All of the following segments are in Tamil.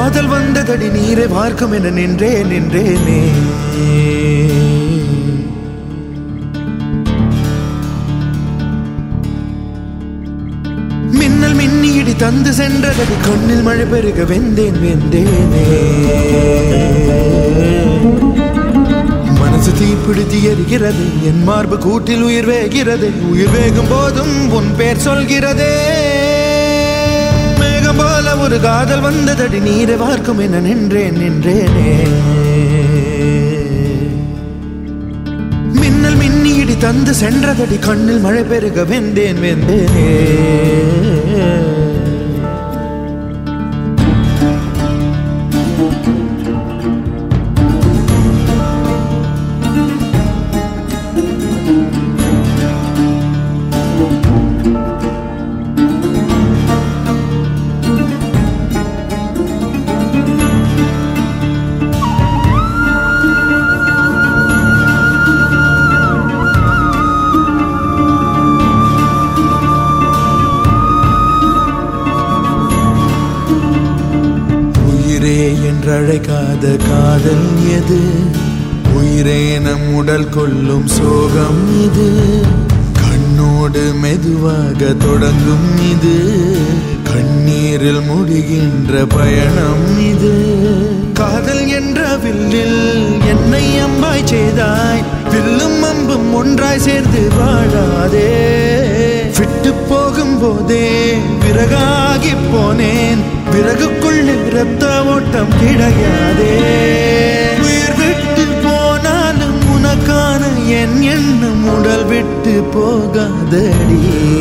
காதல் வந்ததடி நீரை பார்க்கும் என நின்றேனே. மின்னல் மின்னி இடி தந்து சென்றதடி கண்ணில் மழை பெருக வெந்தேனே. மனசு தீப்பிடித்து எரிகிறது, என் மார்பு கூட்டில் உயிர் வேகிறது. உயிர் வேகும் போதும் உன் பேர் சொல்கிறதே. மேகம் போல ஒரு காதல் வந்ததடி நீரை பார்க்கும் என நின்றேனே. மின்னல் மின்னி இடி தந்து சென்றதடி கண்ணில் மழை பெருக வெந்தேனே. என்றழைக்காத காதல் எது? உயிரே நம் உடல் கொள்ளும் சோகம் இது. கண்ணோடு மெதுவாக தொடங்கும் இது. கண்ணீரில் முடிகின்ற பயணம் இது. காதல் என்ற வில்லில் என்னை அம்பாய் செய்தாய். வில்லும் அம்பும் ஒன்றாய் சேர்ந்து வாழாதே. விட்டு போகும் போதே விறகாகி போனேன். விறகுக்குள்ளே இரத்த ஓட்டம் கிடையாதே. உயிர் விட்டு போனாலும் உனக்கான என் எண்ணம் உடல் விட்டு போகாதடி.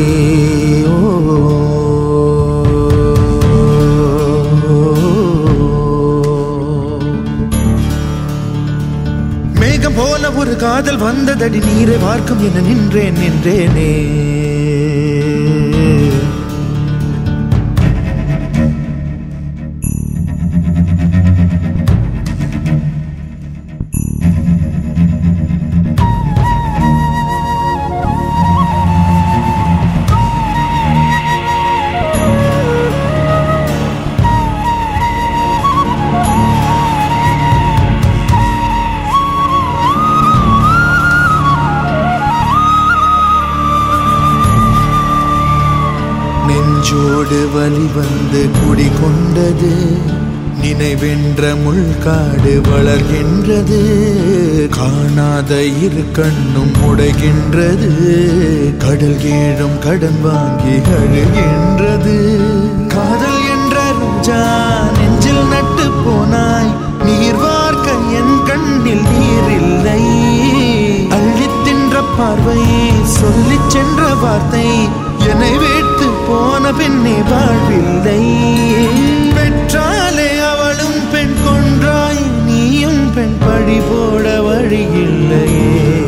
மேகம் போல ஒரு காதல் வந்ததடி நீரை பார்க்கும் என நின்றேனே. நெஞ்சோடு வலி வந்து குடிகொண்டது. நினைவென்ற முள்காடு வளர்கின்றது. காணாத இரு கண்ணும் உடைகின்றது. கடல் ஏழும் கடன் வாங்கி அழுகின்றது. காதல் என்ற ரோஜா நெஞ்சில் நட்டு போனாய். நீர் வார்க்க என் கண்ணில் நீர் இல்லை. அள்ளி தின்ற பார்வை சொல்லி சென்ற வார்த்தை என்னை விட்டு போன பின்னே வாழ்வில்லை. பெற்றாலே அவளும் பெண் கொன்றாய். நீயும் பெண் பழி போட வழியில்லையே.